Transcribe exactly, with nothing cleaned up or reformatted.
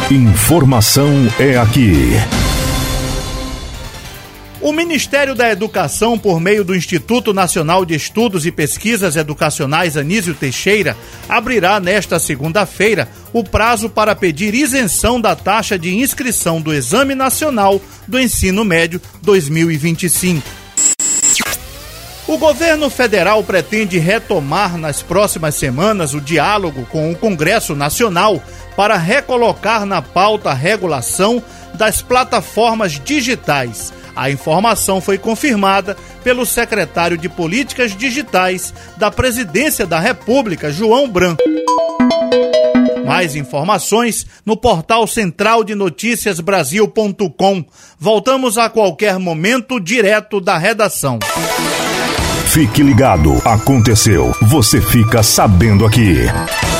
Informação é aqui. O Ministério da Educação, por meio do Instituto Nacional de Estudos e Pesquisas Educacionais Anísio Teixeira, abrirá nesta segunda-feira o prazo para pedir isenção da taxa de inscrição do Exame Nacional do Ensino Médio dois mil e vinte e cinco. O governo federal pretende retomar nas próximas semanas o diálogo com o Congresso Nacional para recolocar na pauta a regulação das plataformas digitais. A informação foi confirmada pelo secretário de Políticas Digitais da Presidência da República, João Branco. Mais informações no portal central de notícias brasil ponto com. Voltamos a qualquer momento direto da redação. Fique ligado, aconteceu, você fica sabendo aqui.